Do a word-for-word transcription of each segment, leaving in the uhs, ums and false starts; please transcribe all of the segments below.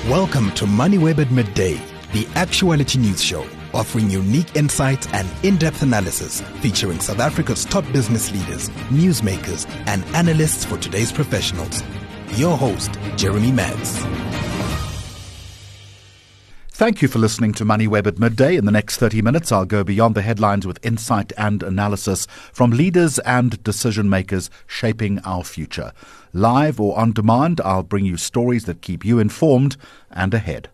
Welcome to MoneyWeb at Midday, the actuality news show, offering unique insights and in-depth analysis featuring South Africa's top business leaders, newsmakers, and analysts for today's professionals. Your host, Jeremy Mads. Thank you for listening to MoneyWeb at Midday. In the next thirty minutes, I'll go beyond the headlines with insight and analysis from leaders and decision makers shaping our future. Live or on demand, I'll bring you stories that keep you informed and ahead.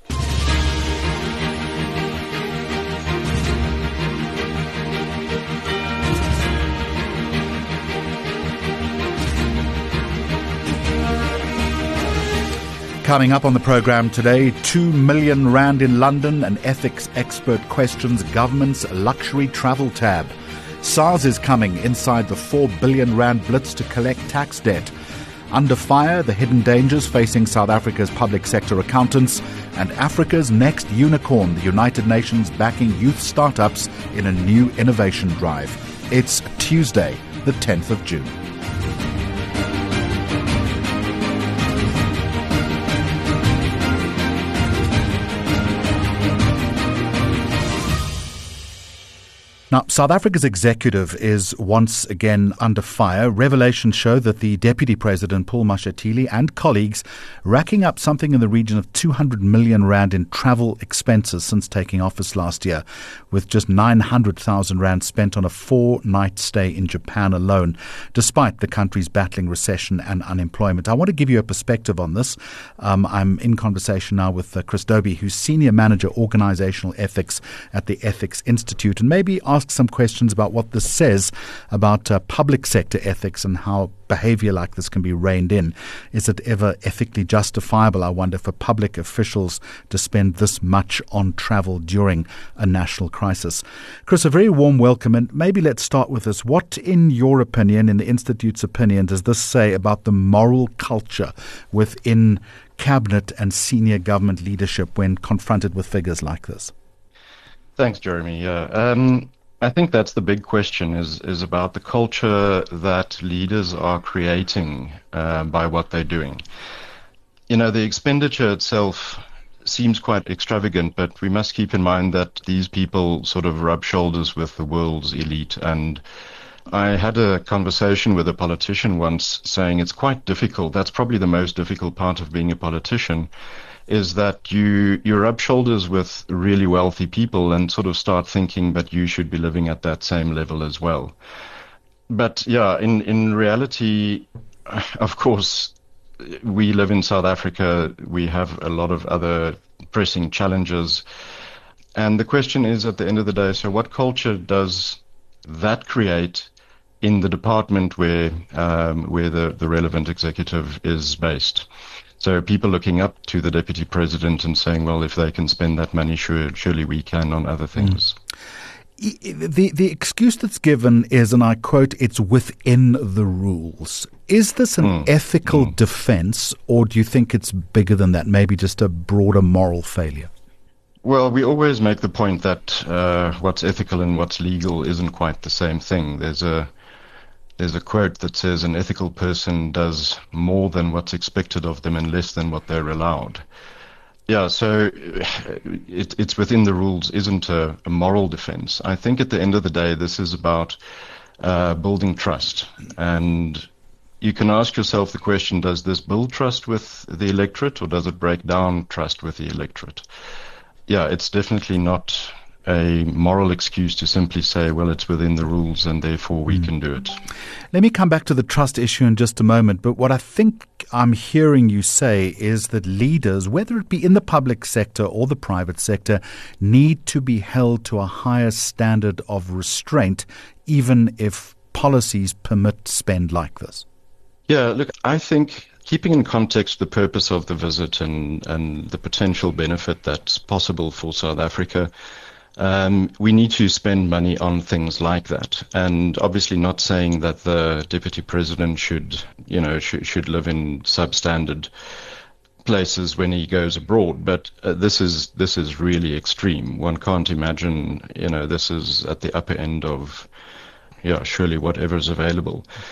Coming up on the programme today, two million rand in London, an ethics expert questions government's luxury travel tab. SARS is coming inside the four billion rand blitz to collect tax debt. Under fire, the hidden dangers facing South Africa's public sector accountants, and Africa's next unicorn, the United Nations backing youth startups in a new innovation drive. It's Tuesday, the tenth of June. Now, South Africa's executive is once again under fire. Revelations show that the Deputy President, Paul Mashatile, and colleagues racking up something in the region of two hundred million rand in travel expenses since taking office last year, with just nine hundred thousand rand spent on a four-night stay in Japan alone, despite the country's battling recession and unemployment. I want to give you a perspective on this. Um, I'm in conversation now with uh, Chris Dobie, who's Senior Manager Organizational Ethics at the Ethics Institute, and maybe ask some questions about what this says about uh, public sector ethics and how behavior like this can be reined in. Is it ever ethically justifiable, I wonder, for public officials to spend this much on travel during a national crisis? Chris, a very warm welcome, and maybe let's start with this. What, in your opinion, in the Institute's opinion, does this say about the moral culture within cabinet and senior government leadership when confronted with figures like this? Thanks, Jeremy. Yeah. Um, I think that's the big question, is is about the culture that leaders are creating uh, by what they're doing. You know, the expenditure itself seems quite extravagant, but we must keep in mind that these people sort of rub shoulders with the world's elite. And I had a conversation with a politician once saying it's quite difficult. That's probably the most difficult part of being a politician, is that you you rub shoulders with really wealthy people and sort of start thinking that you should be living at that same level as well. But yeah, in, in reality, of course, we live in South Africa. We have a lot of other pressing challenges. And the question is, at the end of the day, so what culture does that create in the department where um, where the, the relevant executive is based? So people looking up to the Deputy President and saying, well, if they can spend that money, sure, surely we can on other things. Mm. The, the excuse that's given is, and I quote, it's within the rules. Is this an mm. ethical mm. defense, or do you think it's bigger than that, maybe just a broader moral failure? Well, we always make the point that uh, what's ethical and what's legal isn't quite the same thing. There's a There's a quote that says an ethical person does more than what's expected of them and less than what they're allowed. Yeah, so it, it's within the rules isn't a, a moral defense. I think at the end of the day, this is about uh, building trust. And you can ask yourself the question, does this build trust with the electorate, or does it break down trust with the electorate? Yeah, it's definitely not a moral excuse to simply say, well, it's within the rules and therefore we mm. can do it. Let me come back to the trust issue in just a moment. But what I think I'm hearing you say is that leaders, whether it be in the public sector or the private sector, need to be held to a higher standard of restraint, even if policies permit spend like this. Yeah, look, I think keeping in context the purpose of the visit and, and the potential benefit that's possible for South Africa, Um, we need to spend money on things like that, and obviously not saying that the Deputy President should, you know, should, should live in substandard places when he goes abroad. But uh, this is this is really extreme. One can't imagine, you know, this is at the upper end of, yeah, surely whatever is available.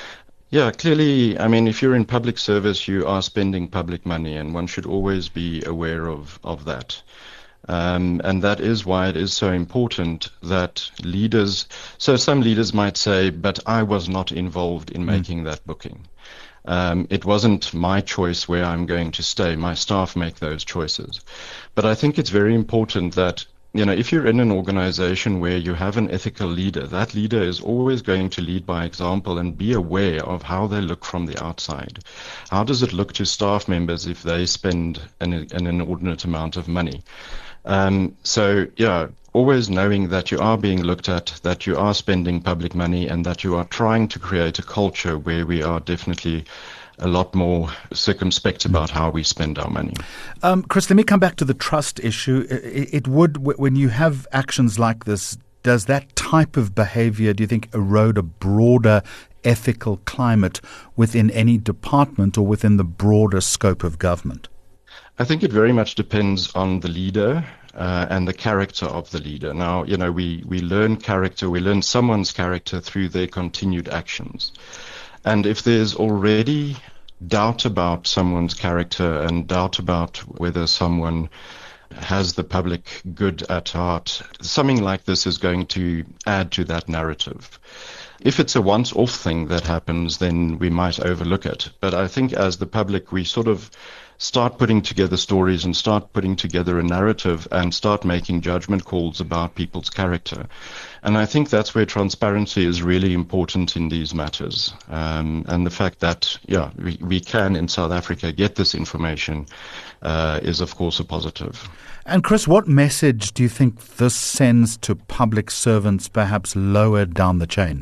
Yeah, clearly, I mean, if you're in public service, you are spending public money, and one should always be aware of, of that. Um, and that is why it is so important that leaders, so some leaders might say, but I was not involved in making mm. that booking. Um, it wasn't my choice where I'm going to stay. My staff make those choices. But I think it's very important that, you know, if you're in an organization where you have an ethical leader, that leader is always going to lead by example and be aware of how they look from the outside. How does it look to staff members if they spend an, an inordinate amount of money? Um, so, yeah, always knowing that you are being looked at, that you are spending public money, and that you are trying to create a culture where we are definitely a lot more circumspect about how we spend our money. Um, Chris, let me come back to the trust issue. It, it would, when you have actions like this, does that type of behavior, do you think, erode a broader ethical climate within any department or within the broader scope of government? I think it very much depends on the leader uh, and the character of the leader. Now, you know, we, we learn character, we learn someone's character through their continued actions. And if there's already doubt about someone's character and doubt about whether someone has the public good at heart, something like this is going to add to that narrative. If it's a once-off thing that happens, then we might overlook it. But I think as the public, we sort of start putting together stories and start putting together a narrative and start making judgment calls about people's character. And I think that's where transparency is really important in these matters. Um, and the fact that, yeah, we, we can in South Africa get this information uh, is, of course, a positive. And Chris, what message do you think this sends to public servants perhaps lower down the chain?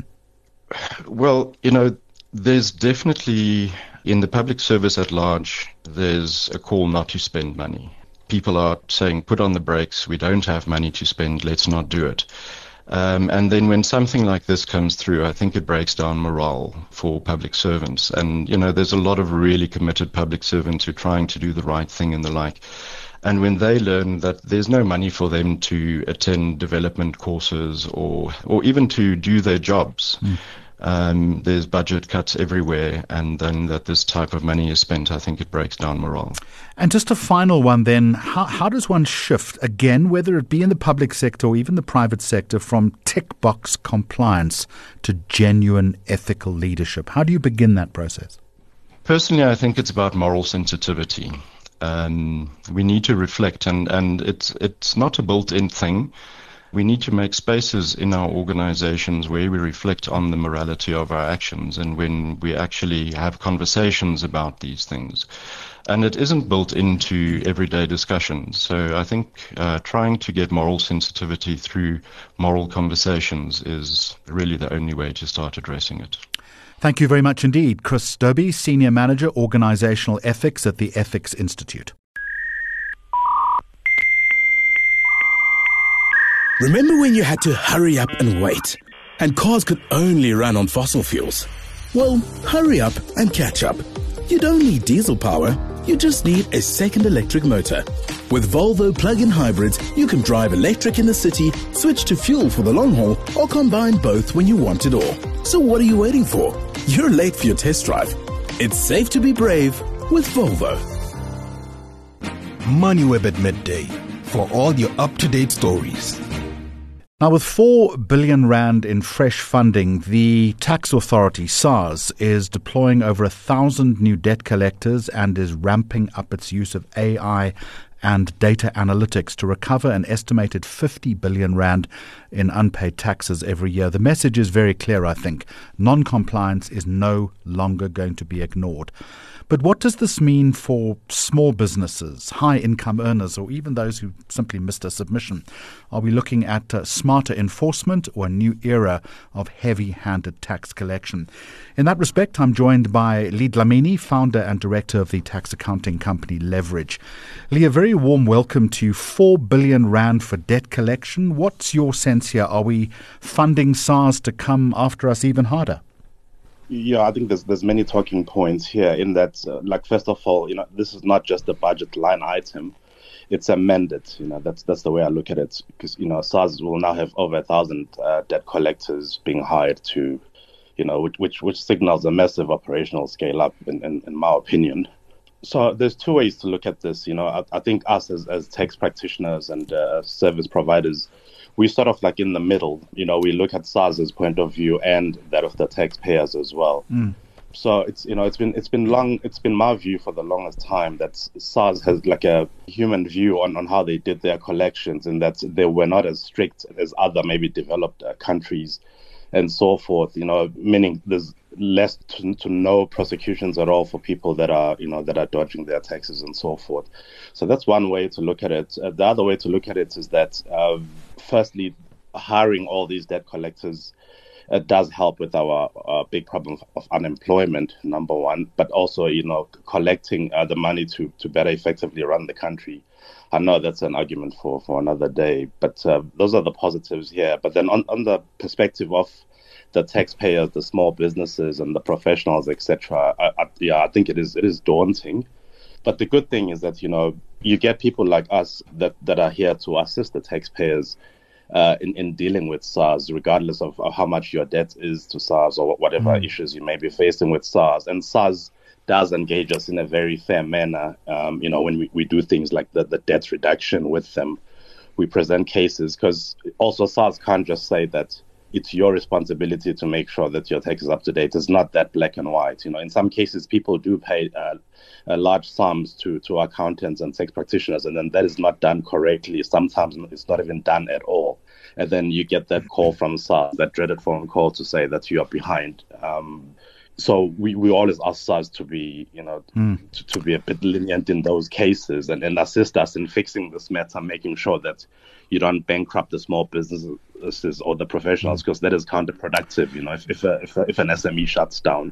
Well, you know, there's definitely, in the public service at large, there's a call not to spend money. People are saying, put on the brakes, we don't have money to spend, let's not do it. Um, and then when something like this comes through, I think it breaks down morale for public servants. And, you know, there's a lot of really committed public servants who are trying to do the right thing and the like. And when they learn that there's no money for them to attend development courses or or even to do their jobs, mm. um, there's budget cuts everywhere, and then that this type of money is spent, I think it breaks down morale. And just a final one then, how, how does one shift, again, whether it be in the public sector or even the private sector, from tick box compliance to genuine ethical leadership? How do you begin that process? Personally, I think it's about moral sensitivity. Um, we need to reflect, and, and it's it's not a built-in thing. We need to make spaces in our organizations where we reflect on the morality of our actions and when we actually have conversations about these things. And it isn't built into everyday discussions. So I think uh, trying to get moral sensitivity through moral conversations is really the only way to start addressing it. Thank you very much indeed. Chris Dobie, Senior Manager, Organizational Ethics at the Ethics Institute. Remember when you had to hurry up and wait, and cars could only run on fossil fuels? Well, hurry up and catch up. You don't need diesel power, you just need a second electric motor. With Volvo plug-in hybrids, you can drive electric in the city, switch to fuel for the long haul, or combine both when you want it all. So what are you waiting for? You're late for your test drive. It's safe to be brave with Volvo. MoneyWeb at midday for all your up-to-date stories. Now, with four billion rand in fresh funding, the tax authority, SARS, is deploying over a thousand new debt collectors and is ramping up its use of A I and data analytics to recover an estimated fifty billion rand in unpaid taxes every year. The message is very clear, I think. Non-compliance is no longer going to be ignored. But what does this mean for small businesses, high-income earners, or even those who simply missed a submission? Are we looking at uh, smarter enforcement or a new era of heavy-handed tax collection? In that respect, I'm joined by Lee Dlamini, founder and director of the tax accounting company Leverage. Lee, a very warm welcome to you. Four billion rand for debt collection. What's your sense here? Are we funding SARS to come after us even harder? Yeah, I think there's there's many talking points here in that, uh, like, first of all, you know, this is not just a budget line item. It's a mandate. You know, that's that's the way I look at it, because, you know, SARS will now have over a thousand uh, debt collectors being hired to, you know, which which, which signals a massive operational scale up, in, in, in my opinion. So there's two ways to look at this. You know, I, I think us as, as tax practitioners and uh, service providers, we sort of like in the middle. You know, we look at SARS's point of view and that of the taxpayers as well. Mm. So it's you know it's been it's been long it's been my view for the longest time that SARS has like a human view on, on how they did their collections, and that they were not as strict as other maybe developed uh, countries and so forth. You know, meaning there's less to, to no prosecutions at all for people that are you know that are dodging their taxes and so forth. So that's one way to look at it. Uh, the other way to look at it is that uh, firstly, hiring all these debt collectors It does help with our uh, big problem of unemployment, number one, but also, you know, collecting uh, the money to, to better effectively run the country. I know that's an argument for, for another day, but uh, those are the positives here. But then on, on the perspective of the taxpayers, the small businesses and the professionals, et cetera, I, I, yeah, I think it is it is daunting. But the good thing is that, you know, you get people like us that, that are here to assist the taxpayers Uh, in, in dealing with SARS, regardless of, of how much your debt is to SARS or whatever mm. issues you may be facing with SARS. And SARS does engage us in a very fair manner. Um, you know, when we, we do things like the, the debt reduction with them, we present cases, because also SARS can't just say that it's your responsibility to make sure that your tax is up to date. It's not that black and white. You know, in some cases, people do pay uh, uh, large sums to, to accountants and tax practitioners, and then that is not done correctly. Sometimes it's not even done at all. And then you get that call from SARS, that dreaded phone call to say that you are behind. Um, so we, we always ask SARS to be, you know, mm. to, to be a bit lenient in those cases and, and assist us in fixing this matter, making sure that you don't bankrupt the small businesses or the professionals, because that is counterproductive. You know, if if, a, if, a, if an S M E shuts down,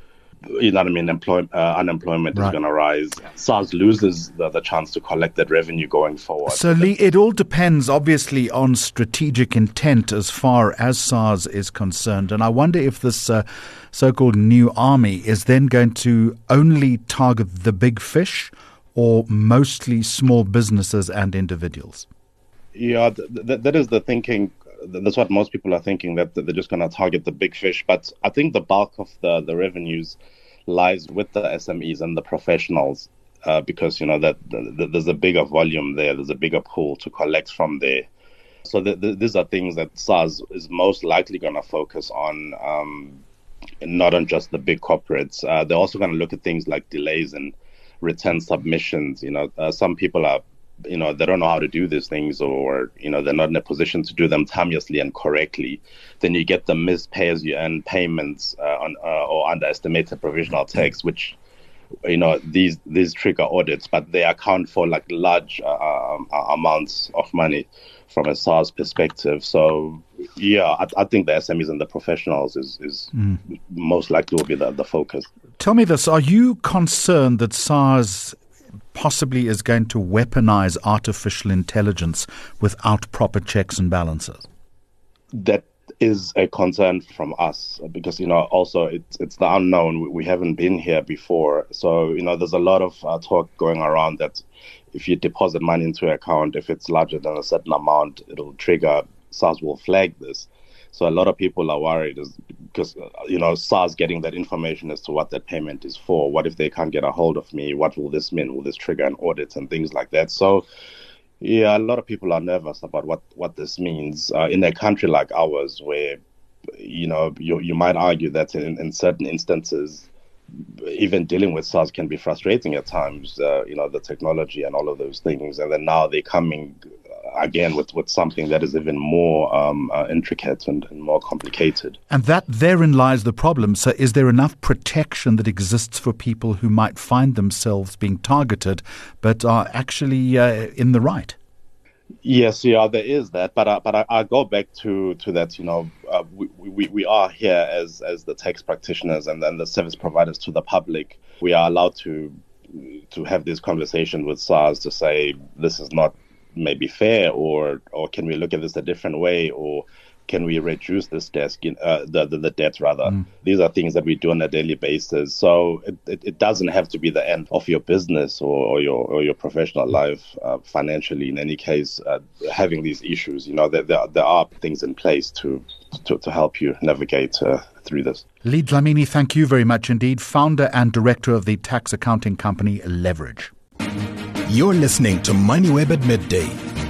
you know what I mean, Employ, uh, unemployment right. is going to rise. SARS loses the, the chance to collect that revenue going forward. So, Lee, it all depends, obviously, on strategic intent as far as SARS is concerned. And I wonder if this uh, so-called new army is then going to only target the big fish or mostly small businesses and individuals. Yeah, th- th- that is the thinking. That's what most people are thinking, that they're just going to target the big fish. But I think the bulk of the, the revenues lies with the S M Es and the professionals, uh, because, you know, that the, the, there's a bigger volume there. There's a bigger pool to collect from there. So the, the, these are things that SARS is most likely going to focus on, um, not on just the big corporates. Uh, they're also going to look at things like delays in return submissions. You know, uh, some people are you know, they don't know how to do these things, or, you know, they're not in a position to do them timeously and correctly. Then you get the missed pay as you earn payments uh, on uh, or underestimated provisional tax, which, you know, these these trigger audits, but they account for like large uh, um, amounts of money from a SARS perspective. So, yeah, I, I think the S M Es and the professionals is, is mm. most likely will be the, the focus. Tell me this, are you concerned that SARS possibly is going to weaponize artificial intelligence without proper checks and balances? That is a concern from us, because, you know, also it's it's the unknown. We haven't been here before. So, you know, there's a lot of uh, talk going around that if you deposit money into an account, if it's larger than a certain amount, it'll trigger, SARS will flag this. So a lot of people are worried is because, you know, SARS getting that information as to what that payment is for. What if they can't get a hold of me? What will this mean? Will this trigger an audit and things like that? So, yeah, a lot of people are nervous about what, what this means uh, in a country like ours, where, you know, you you might argue that in, in certain instances, even dealing with SARS can be frustrating at times, uh, you know, the technology and all of those things. And then now they're coming again with, with something that is even more um, uh, intricate and, and more complicated. And that therein lies the problem. So is there enough protection that exists for people who might find themselves being targeted but are actually uh, in the right? Yes, yeah, there is that. But uh, but I, I go back to, to that, you know, uh, we, we, we are here as, as the tax practitioners and then the service providers to the public. We are allowed to to have this conversation with SARS to say this is not maybe fair, or or can we look at this a different way, or can we reduce this desk, uh, the, the the debt rather? Mm. These are things that we do on a daily basis. So it, it, it doesn't have to be the end of your business or, or your or your professional life uh, financially. In any case, uh, having these issues, you know, there there, there are things in place to to, to help you navigate uh, through this. Lee Dlamini, thank you very much indeed, founder and director of the tax accounting company Leverage. You're listening to MoneyWeb at Midday.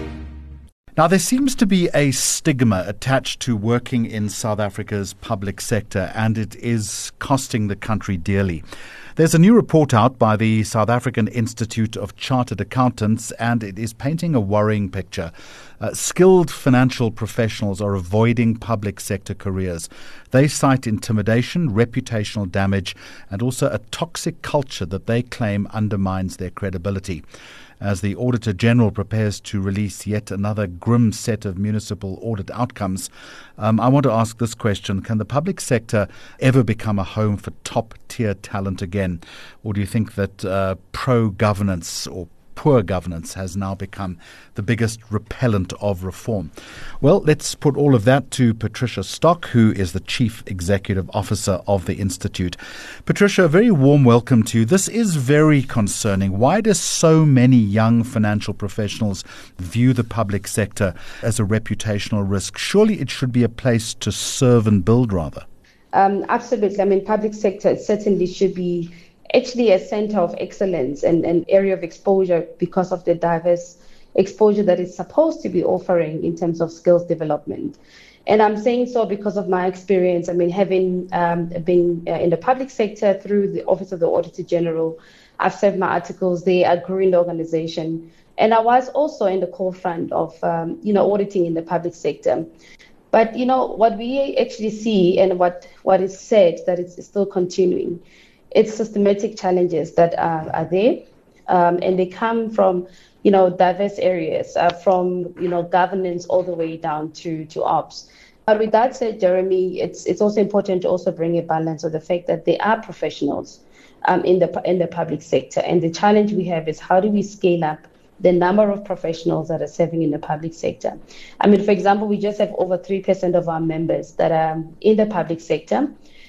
Now, there seems to be a stigma attached to working in South Africa's public sector, and it is costing the country dearly. There's a new report out by the South African Institute of Chartered Accountants, and it is painting a worrying picture. Uh, skilled financial professionals are avoiding public sector careers. They cite intimidation, reputational damage, and also a toxic culture that they claim undermines their credibility. As the Auditor General prepares to release yet another grim set of municipal audit outcomes, um, I want to ask this question. Can the public sector ever become a home for top-tier talent again? Or do you think that uh, pro-governance or poor governance has now become the biggest repellent of reform? Well, let's put all of that to Patricia Stock, who is the Chief Executive Officer of the Institute. Patricia, a very warm welcome to you. This is very concerning. Why do so many young financial professionals view the public sector as a reputational risk? Surely it should be a place to serve and build, rather. Um, absolutely. I mean, public sector certainly should be actually a center of excellence and an area of exposure because of the diverse exposure that it's supposed to be offering in terms of skills development. And I'm saying so because of my experience. I mean, having um, been uh, in the public sector through the Office of the Auditor General, I've served my articles there, I grew in the organization. And I was also in the core front of, um, you know, auditing in the public sector. But, you know, what we actually see and what, what is said that it's still continuing, it's systematic challenges that are, are there, um, and they come from, you know, diverse areas, uh, from, you know, governance all the way down to, to ops. But with that said, Jeremy, it's it's also important to also bring a balance of the fact that there are professionals um, in the in the public sector, and the challenge we have is how do we scale up the number of professionals that are serving in the public sector. I mean, for example, we just have over three percent of our members that are in the public sector,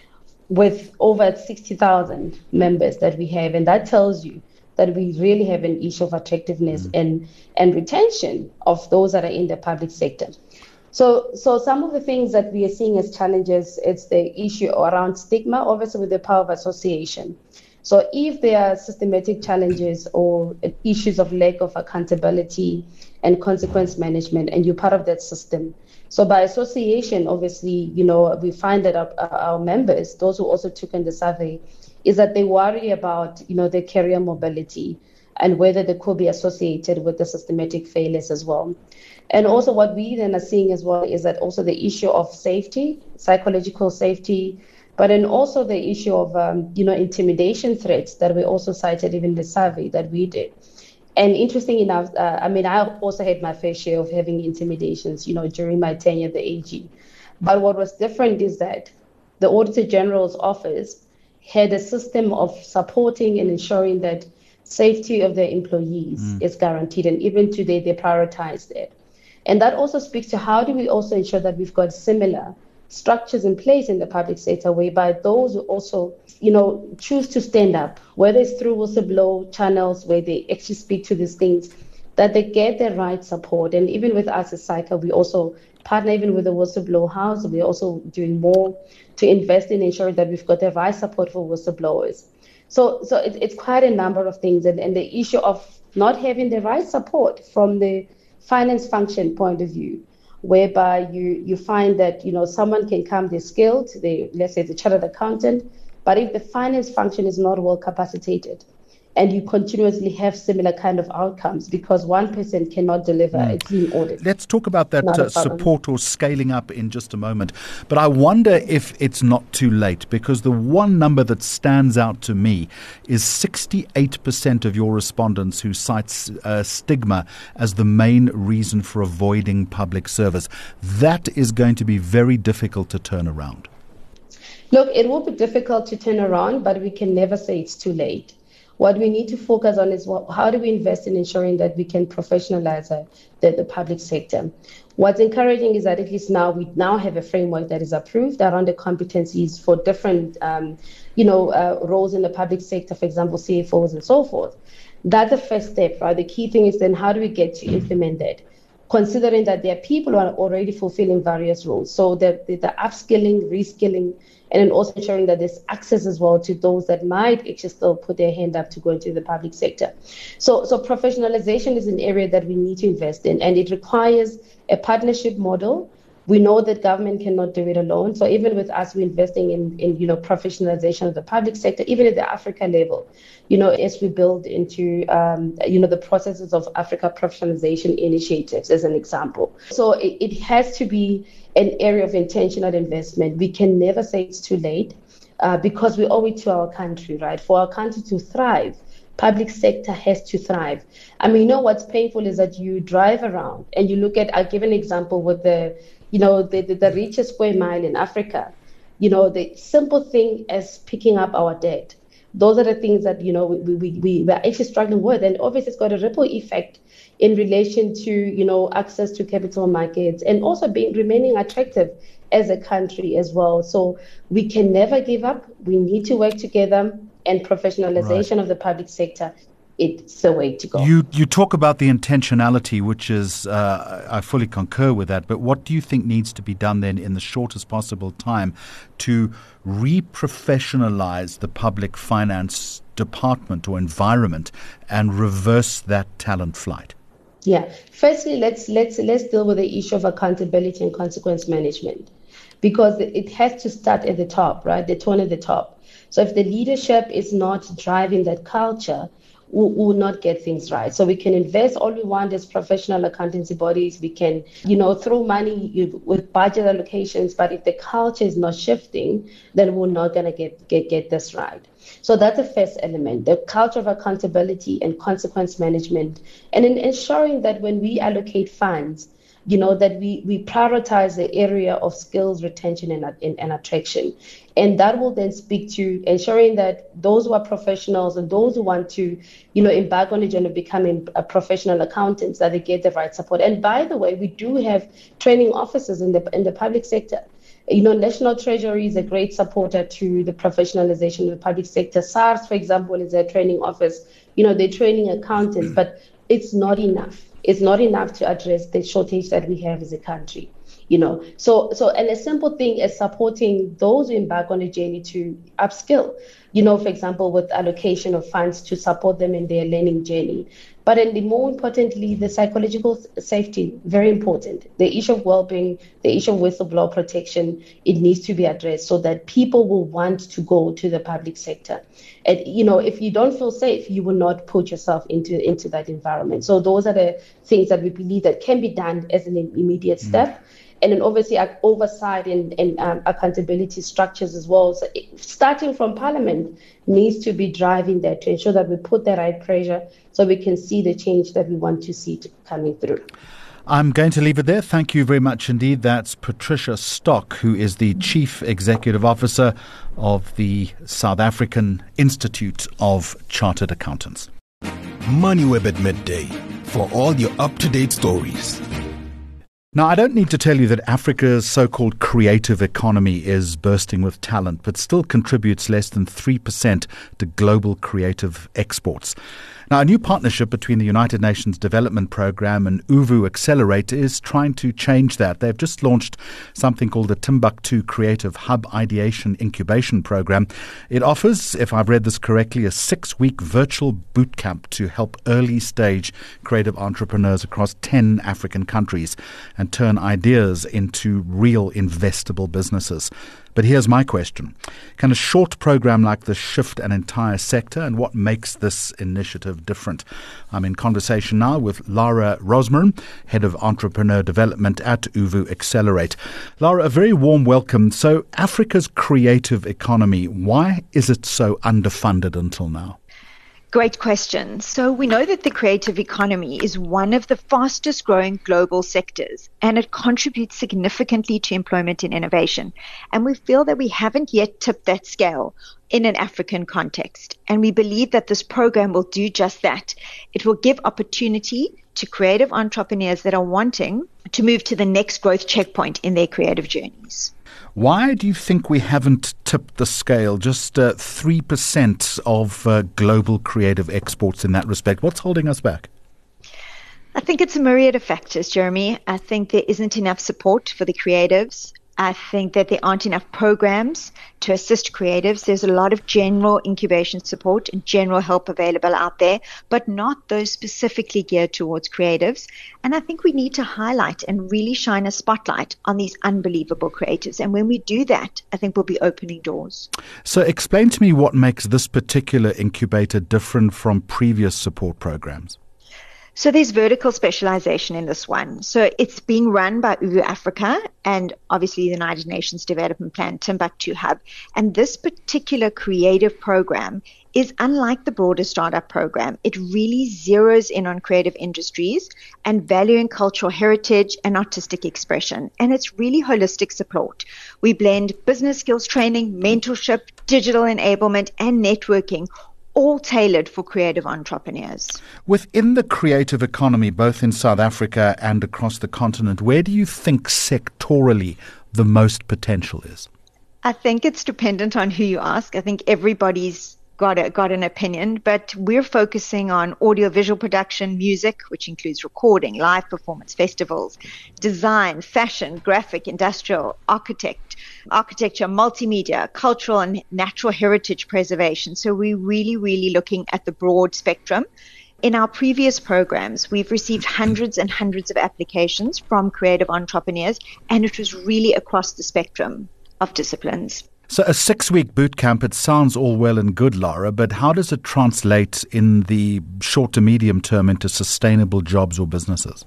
with over sixty thousand members that we have. And that tells you that we really have an issue of attractiveness mm-hmm. and, and retention of those that are in the public sector. So so some of the things that we are seeing as challenges, it's the issue around stigma, obviously with the power of association. So if there are systematic challenges or issues of lack of accountability and consequence management, and you're part of that system, so by association, obviously, you know, we find that our, our members, those who also took in the survey, is that they worry about, you know, their career mobility and whether they could be associated with the systematic failures as well. And also what we then are seeing as well is that also the issue of safety, psychological safety, but then also the issue of, um, you know, intimidation threats that we also cited even in the survey that we did. And interesting enough, uh, I mean, I also had my fair share of having intimidations, you know, during my tenure at the A G. But what was different is that the Auditor General's office had a system of supporting and ensuring that safety of their employees mm. is guaranteed. And even today, they prioritize that. And that also speaks to how do we also ensure that we've got similar structures in place in the public sector, whereby those who also, you know, choose to stand up, whether it's through whistleblower channels where they actually speak to these things, that they get the right support. And even with us as SAICA, we also partner even with the Whistleblower House. We're also doing more to invest in ensuring that we've got the right support for whistleblowers. So so it, it's quite a number of things. And, and the issue of not having the right support from the finance function point of view, whereby you, you find that, you know, someone can come, they're skilled, they, let's say the chartered accountant, but if the finance function is not well capacitated, and you continuously have similar kind of outcomes because one person cannot deliver mm. a clean audit. Let's talk about that uh, support or scaling up in just a moment. But I wonder if it's not too late, because the one number that stands out to me is sixty-eight percent of your respondents who cite uh, stigma as the main reason for avoiding public service. That is going to be very difficult to turn around. Look, it will be difficult to turn around, but we can never say it's too late. What we need to focus on is what, how do we invest in ensuring that we can professionalize uh, the, the public sector. What's encouraging is that at least now we now have a framework that is approved around the competencies for different, um, you know, uh, roles in the public sector, for example, C F Os and so forth. That's the first step, right? The key thing is then how do we get to implement that? Considering that there are people who are already fulfilling various roles. So the, the, the upskilling, reskilling, and then also ensuring that there's access as well to those that might actually still put their hand up to go into the public sector. So, so professionalization is an area that we need to invest in, and it requires a partnership model. We know that government cannot do it alone. So even with us, we're investing in, in you know, professionalization of the public sector, even at the Africa level, you know, as we build into, um, you know, the processes of Africa professionalization initiatives, as an example. So it, it has to be an area of intentional investment. We can never say it's too late uh, because we owe it to our country, right? For our country to thrive, public sector has to thrive. I mean, you know, what's painful is that you drive around and you look at, I'll give an example with the, you know, the, the, the richest square mile in Africa, you know, the simple thing as picking up our debt. Those are the things that, you know, we, we, we, we're actually struggling with. And obviously it's got a ripple effect in relation to, you know, access to capital markets and also being remaining attractive as a country as well. So we can never give up. We need to work together, and professionalization right. of the public sector, it's the way to go. You you talk about the intentionality, which is, uh, I fully concur with that, but what do you think needs to be done then in the shortest possible time to re-professionalize the public finance department or environment and reverse that talent flight? Yeah. Firstly, let's let's let's deal with the issue of accountability and consequence management, because it has to start at the top, right? The tone at the top. So if the leadership is not driving that culture, we will not get things right. So we can invest all we want as professional accountancy bodies. We can, you know, throw money with budget allocations, but if the culture is not shifting, then we're not going to get, get, get this right. So that's the first element, the culture of accountability and consequence management, and in ensuring that when we allocate funds, you know, that we, we prioritize the area of skills retention and, and, and attraction. And that will then speak to ensuring that those who are professionals and those who want to, you know, embark on a journey of becoming a professional accountants, that they get the right support. And by the way, we do have training officers in the in the public sector. You know, National Treasury is a great supporter to the professionalization of the public sector. SARS, for example, is a training office. You know, they're training accountants, but it's not enough. It's not enough to address the shortage that we have as a country, you know. So, so, and a simple thing is supporting those who embark on a journey to upskill, you know, for example, with allocation of funds to support them in their learning journey. But and the more importantly, the psychological safety, very important. The issue of well-being, the issue of whistleblower protection, it needs to be addressed so that people will want to go to the public sector. And, you know, if you don't feel safe, you will not put yourself into, into that environment. So those are the things that we believe that can be done as an immediate step. Mm. And then obviously oversight and, and um, accountability structures as well. So it, starting from Parliament needs to be driving that to ensure that we put the right pressure so we can see the change that we want to see to coming through. I'm going to leave it there. Thank you very much indeed. That's Patricia Stock, who is the Chief Executive Officer of the South African Institute of Chartered Accountants. MoneyWeb at midday for all your up-to-date stories. Now, I don't need to tell you that Africa's so-called creative economy is bursting with talent, but still contributes less than three percent to global creative exports. Now, a new partnership between the United Nations Development Programme and Uvu Accelerate is trying to change that. They've just launched something called the Timbuktu Creative Hub Ideation Incubation Programme. It offers, if I've read this correctly, a six-week virtual bootcamp to help early-stage creative entrepreneurs across ten African countries and turn ideas into real investable businesses. But here's my question. Can a short program like this shift an entire sector, and what makes this initiative different? I'm in conversation now with Lara Rosmarin, Head of Entrepreneur Development at Uvu Accelerate. Lara, a very warm welcome. So Africa's creative economy, why is it so underfunded until now? Great question. So we know that the creative economy is one of the fastest growing global sectors, and it contributes significantly to employment and innovation. And we feel that we haven't yet tipped that scale in an African context. And we believe that this program will do just that. It will give opportunity to creative entrepreneurs that are wanting to move to the next growth checkpoint in their creative journeys. Why do you think we haven't tipped the scale? Just uh, three percent of uh, global creative exports in that respect. What's holding us back? I think it's a myriad of factors, Jeremy. I think there isn't enough support for the creatives. I think that there aren't enough programs to assist creatives. There's a lot of general incubation support and general help available out there, but not those specifically geared towards creatives. And I think we need to highlight and really shine a spotlight on these unbelievable creatives. And when we do that, I think we'll be opening doors. So explain to me what makes this particular incubator different from previous support programs. So there's vertical specialization in this one. So it's being run by U V Africa and obviously the United Nations Development Plan, Timbuktu Hub. And this particular creative program is unlike the broader startup program. It really zeroes in on creative industries and valuing cultural heritage and artistic expression. And it's really holistic support. We blend business skills training, mentorship, digital enablement, and networking, all tailored for creative entrepreneurs. Within the creative economy, both in South Africa and across the continent, where do you think sectorally the most potential is? I think it's dependent on who you ask. I think everybody's got a, got an opinion, but we're focusing on audiovisual production, music, which includes recording, live performance, festivals, design, fashion, graphic, industrial, architect, architecture, multimedia, cultural and natural heritage preservation. So we're really, really looking at the broad spectrum. In our previous programs, we've received hundreds and hundreds of applications from creative entrepreneurs, and it was really across the spectrum of disciplines. So a six-week boot camp, it sounds all well and good, Laura, but how does it translate in the short to medium term into sustainable jobs or businesses?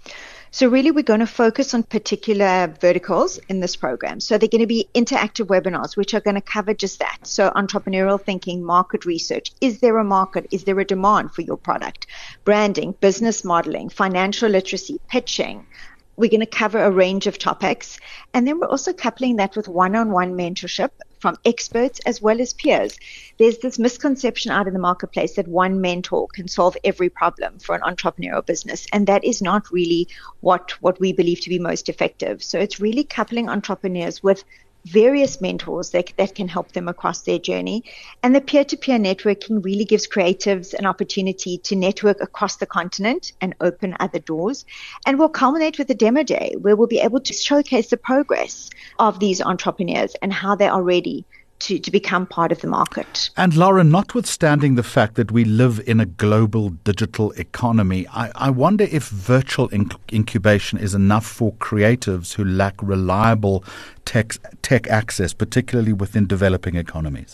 So really, we're going to focus on particular verticals in this program. So they're going to be interactive webinars, which are going to cover just that. So entrepreneurial thinking, market research. Is there a market? Is there a demand for your product? Branding, business modeling, financial literacy, pitching. We're going to cover a range of topics. And then we're also coupling that with one-on-one mentorship from experts as well as peers. There's this misconception out in the marketplace that one mentor can solve every problem for an entrepreneurial business. And that is not really what, what we believe to be most effective. So it's really coupling entrepreneurs with various mentors that, that can help them across their journey. And the peer-to-peer networking really gives creatives an opportunity to network across the continent and open other doors. And we'll culminate with a demo day where we'll be able to showcase the progress of these entrepreneurs and how they are ready to, to become part of the market. And Laura, notwithstanding the fact that we live in a global digital economy, I, I wonder if virtual inc- incubation is enough for creatives who lack reliable tech, tech access, particularly within developing economies.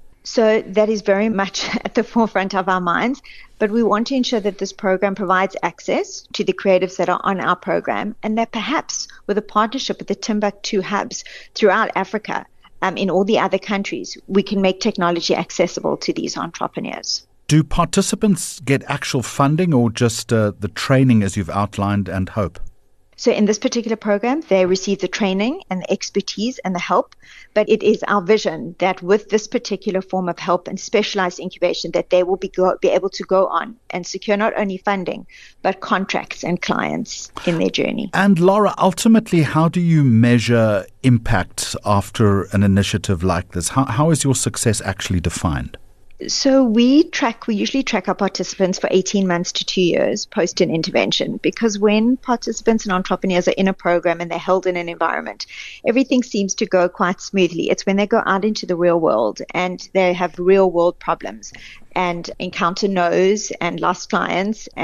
So that is very much at the forefront of our minds, but we want to ensure that this program provides access to the creatives that are on our program, and that perhaps with a partnership with the Timbuktu hubs throughout Africa, Um, in all the other countries, we can make technology accessible to these entrepreneurs. Do participants get actual funding or just uh, the training as you've outlined and hope? So in this particular program, they receive the training and the expertise and the help, but it is our vision that with this particular form of help and specialized incubation, that they will be, go, be able to go on and secure not only funding, but contracts and clients in their journey. And Laura, ultimately, how do you measure impact after an initiative like this? How, how is your success actually defined? So we track, we usually track our participants for eighteen months to two years post an intervention, because when participants and entrepreneurs are in a program and they're held in an environment, everything seems to go quite smoothly. It's when they go out into the real world and they have real world problems and encounter no's and lost clients and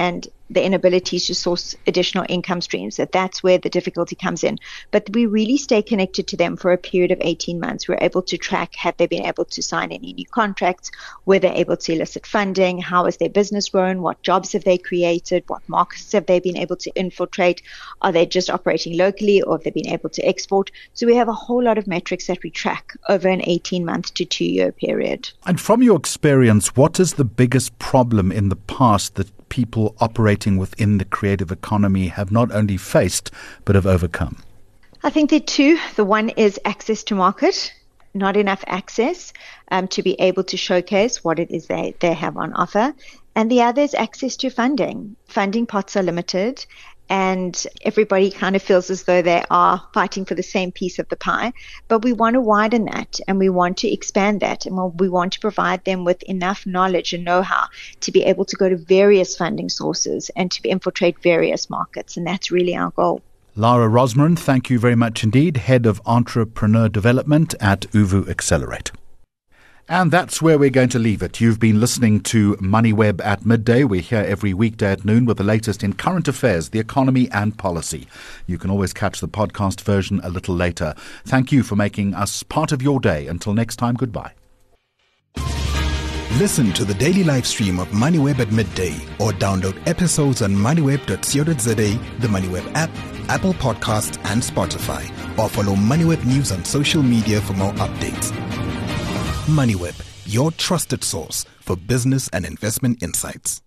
the inabilities to source additional income streams, that that's where the difficulty comes in. But we really stay connected to them for a period of eighteen months. We're able to track, have they been able to sign any new contracts, were they able to elicit funding, how has their business grown, what jobs have they created, what markets have they been able to infiltrate, are they just operating locally or have they been able to export? So we have a whole lot of metrics that we track over an eighteen-month to two-year period. And from your experience, what is the biggest problem in the past that people operating within the creative economy have not only faced, but have overcome? I think there are two. The one is access to market, not enough access um, to be able to showcase what it is they, they have on offer. And the other is access to funding. Funding pots are limited, and everybody kind of feels as though they are fighting for the same piece of the pie. But we want to widen that, and we want to expand that, and we want to provide them with enough knowledge and know-how to be able to go to various funding sources and to infiltrate various markets, and that's really our goal. Lara Rosmarin, thank you very much indeed, Head of Entrepreneur Development at Uvu Accelerate. And that's where we're going to leave it. You've been listening to MoneyWeb at midday. We're here every weekday at noon with the latest in current affairs, the economy and policy. You can always catch the podcast version a little later. Thank you for making us part of your day. Until next time, goodbye. Listen to the daily live stream of MoneyWeb at midday or download episodes on moneyweb dot co dot za, the MoneyWeb app, Apple Podcasts and Spotify, or follow MoneyWeb News on social media for more updates. MoneyWeb, your trusted source for business and investment insights.